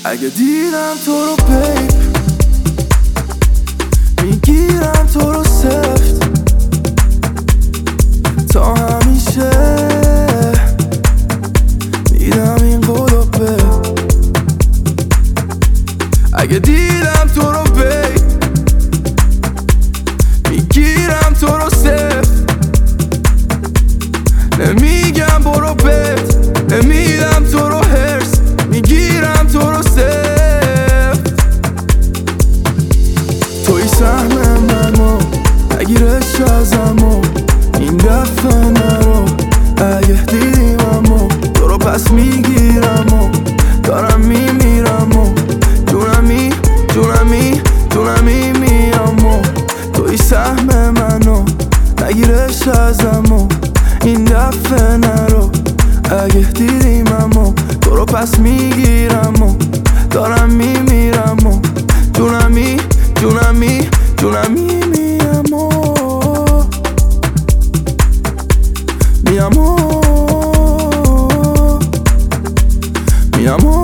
اگه دیدم تو رو بیب میگیرم تو رو سفت تا همیشه میدم این قولو به اگه دیدم تو رو بیب میگیرم تو رو سفت نمیگم برو بت نمیدم تو رو هرس میگیرم تو رو سفت توی سهم منو نگیرش ازمو این دفعه نرو اگه دیدیممو تو رو پس میگیرم و دارم میمیرم و جونمی جونمی جونمی میام و توی سهم منو نگیرش ازمو این دفعه نرو اگه دیدیممو تو رو پس میگیرم و دارم میمیرم و جونمی جونمی جونمی میام و میام و میام و